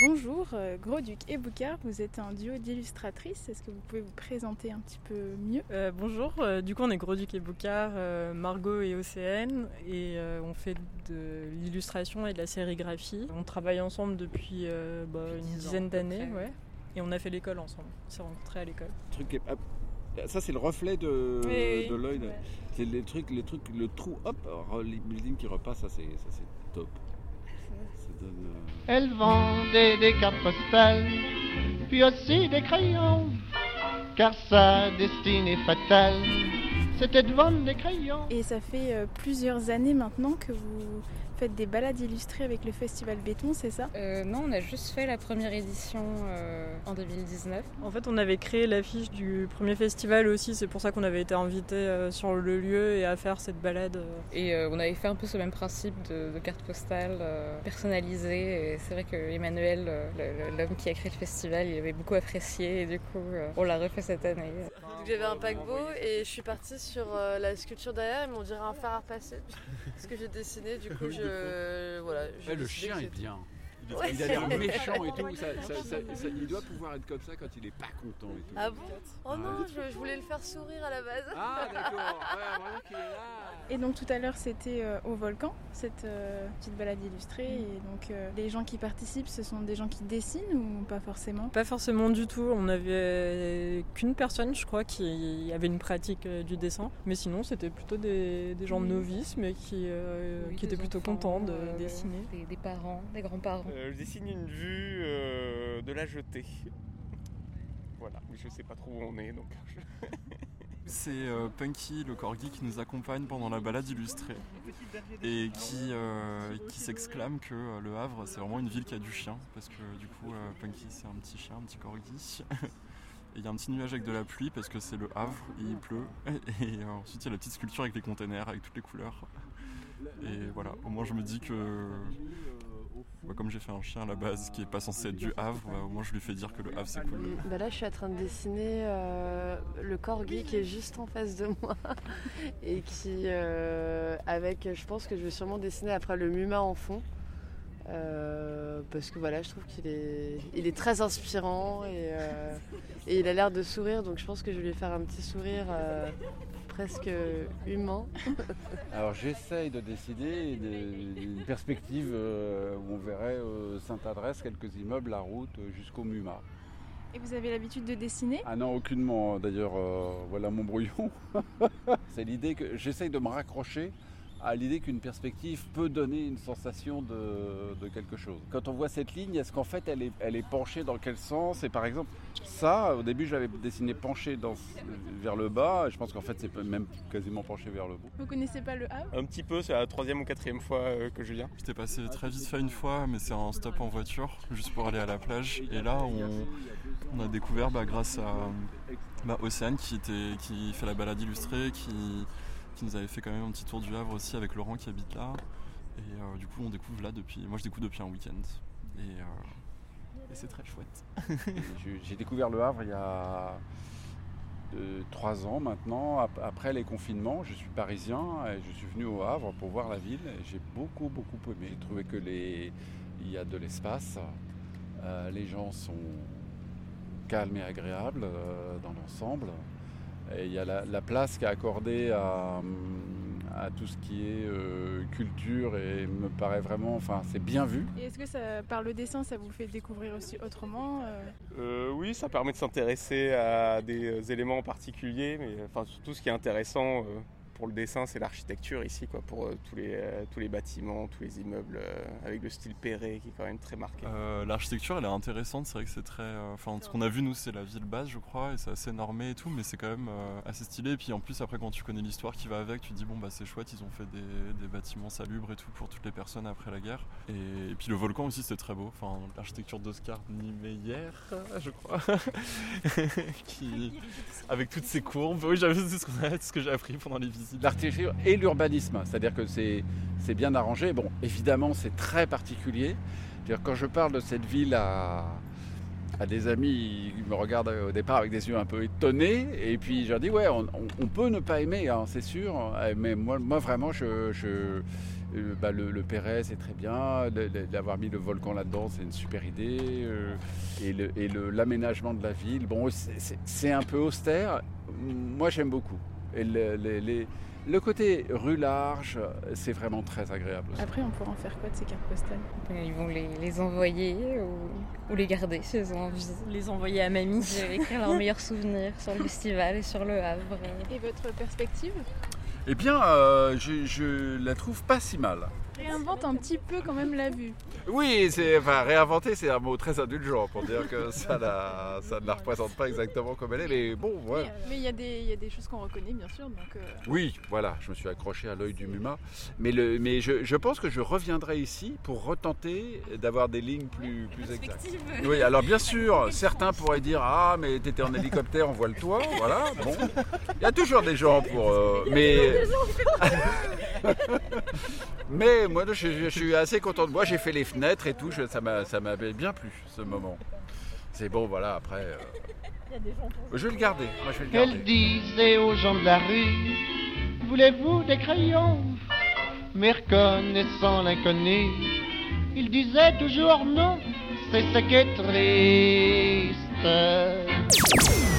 Bonjour, Gros-Duc et Boucard, vous êtes un duo d'illustratrices, est-ce que vous pouvez vous présenter un petit peu mieux ? Bonjour, du coup on est Gros-Duc et Boucard, Margot et Océane, et on fait de l'illustration et de la sérigraphie. On travaille ensemble depuis une dizaine d'années, ouais, et on a fait l'école ensemble, on s'est rencontrés à l'école. Ça c'est le reflet de l'œil, ouais. C'est les trucs, le trou, hop, les buildings qui repassent, ça c'est top. Ça donne, Elle vendait des cartes postales, puis aussi des crayons, car sa destinée fatale, c'était de vendre des crayons. Et ça fait plusieurs années maintenant que vous faites des balades illustrées avec le Festival Béton, c'est ça ? Non, on a juste fait la première édition en 2019. En fait on avait créé l'affiche du premier festival aussi, c'est pour ça qu'on avait été invités sur le lieu et à faire cette balade. Et on avait fait un peu ce même principe de carte postale personnalisée. Et c'est vrai que Emmanuel, l'homme qui a créé le festival, il avait beaucoup apprécié et du coup on l'a refait cette année. Donc j'avais un paquebot et je suis partie sur la sculpture derrière, mais on dirait un fer à repasser. Ce que j'ai dessiné, du coup le chien est bien. Il a l'air méchant et tout, il doit pouvoir être comme ça quand il est pas content et tout. Ah bon ? Oh non, je voulais le faire sourire à la base. Ah d'accord, voilà qu'il est là. Et donc tout à l'heure c'était au Volcan, cette petite balade illustrée, et donc les gens qui participent, ce sont des gens qui dessinent ou pas forcément ? Pas forcément du tout, on avait qu'une personne je crois qui avait une pratique du dessin, mais sinon c'était plutôt des gens novices mais qui étaient plutôt contents de dessiner. Des parents, des grands-parents. Je dessine une vue de la jetée. Voilà, mais je sais pas trop où on est donc. C'est Punky, le corgi, qui nous accompagne pendant la balade illustrée et qui s'exclame que Le Havre c'est vraiment une ville qui a du chien, parce que du coup Punky c'est un petit chien, un petit corgi. Et il y a un petit nuage avec de la pluie parce que c'est le Havre et il pleut. Et ensuite il y a la petite sculpture avec les containers, avec toutes les couleurs. Et voilà, au moins je me dis que comme j'ai fait un chien à la base qui est pas censé être du Havre, au moins je lui fais dire que le Havre c'est cool. Là je suis en train de dessiner le corgi qui est juste en face de moi et qui je pense que je vais sûrement dessiner après le Muma en fond. Parce que je trouve qu'il est très inspirant et il a l'air de sourire, donc je pense que je vais lui faire un petit sourire presque humain. Alors j'essaye de décider une perspective où on verrait Sainte-Adresse, quelques immeubles, la route jusqu'au Muma. Et vous avez l'habitude de dessiner ? Ah non, aucunement. D'ailleurs, voilà mon brouillon. C'est l'idée que j'essaye de me raccrocher à l'idée qu'une perspective peut donner une sensation de quelque chose. Quand on voit cette ligne, est-ce qu'en fait elle est penchée dans quel sens ? Et par exemple, ça, au début j'avais dessiné penché vers le bas, et je pense qu'en fait c'est même quasiment penché vers le haut. Vous connaissez pas le Havre ? Un petit peu, c'est la 3e ou 4e fois que je viens. J'étais passé très vite fait une fois, mais c'est un stop en voiture, juste pour aller à la plage. Et là, on a découvert, grâce à Océane qui fait la balade illustrée, qui nous avait fait quand même un petit tour du Havre aussi avec Laurent qui habite là. Et du coup, on découvre là moi je découvre depuis un week-end. Et c'est très chouette. J'ai découvert le Havre il y a 3 ans maintenant, après les confinements. Je suis parisien et je suis venu au Havre pour voir la ville et j'ai beaucoup aimé. J'ai trouvé il y a de l'espace, les gens sont calmes et agréables dans l'ensemble. Et il y a la place qui est accordée à tout ce qui est culture et me paraît vraiment, c'est bien vu. Et est-ce que par le dessin, ça vous fait découvrir aussi autrement Oui, ça permet de s'intéresser à des éléments en particulier, mais surtout ce qui est intéressant pour le dessin, c'est l'architecture ici, pour tous les bâtiments, tous les immeubles, avec le style Perret qui est quand même très marqué. L'architecture, elle est intéressante, c'est vrai que c'est très... ce qu'on a vu, nous, c'est la ville basse, je crois, et c'est assez normé et tout, mais c'est quand même assez stylé. Et puis en plus, après, quand tu connais l'histoire qui va avec, tu te dis, c'est chouette, ils ont fait des bâtiments salubres et tout pour toutes les personnes après la guerre. Et puis le volcan aussi, c'est très beau. L'architecture d'Oscar Niemeyer, je crois, avec toutes ces courbes. Oui, j'avais ce que j'ai appris pendant les visites. L'architecture et l'urbanisme, c'est-à-dire que c'est bien arrangé. Bon, évidemment, c'est très particulier. Quand je parle de cette ville à des amis, ils me regardent au départ avec des yeux un peu étonnés, et puis je leur dis on peut ne pas aimer, c'est sûr, mais moi vraiment, Le Perret, c'est très bien. D'avoir mis le volcan là-dedans, c'est une super idée. Et l'aménagement de la ville, bon, c'est un peu austère. Moi, j'aime beaucoup. Et le côté rue large, c'est vraiment très agréable aussi. Après, on pourra en faire quoi de ces cartes postales? Ils vont les envoyer ou les garder si ils ont envie. Les envoyer à mamie. Ils vont écrire leurs meilleurs souvenirs sur le festival et sur le Havre. Et votre perspective? Eh bien, je la trouve pas si mal. Réinvente un petit peu quand même la vue. Oui, réinventer, c'est un mot très indulgent pour dire que ça ne la représente pas exactement comme elle est, mais bon, ouais. Mais il y a des choses qu'on reconnaît, bien sûr. Donc, Oui, voilà, je me suis accroché à l'œil du Muma. Mais je pense que je reviendrai ici pour retenter d'avoir des lignes plus exactes. Oui, alors bien sûr, certains pourraient dire « Ah, mais t'étais en hélicoptère, on voit le toit. » Voilà, bon. Il y a toujours des gens pour... Mais moi, je suis assez content de moi. J'ai fait les fenêtres et tout. Ça m'avait bien plu, ce moment. C'est bon, voilà, après... Je vais le garder. Moi, je vais le garder. Elle disait aux gens de la rue, voulez-vous des crayons? Mais reconnaissant l'inconnu, il disait toujours non. C'est ça qui est triste.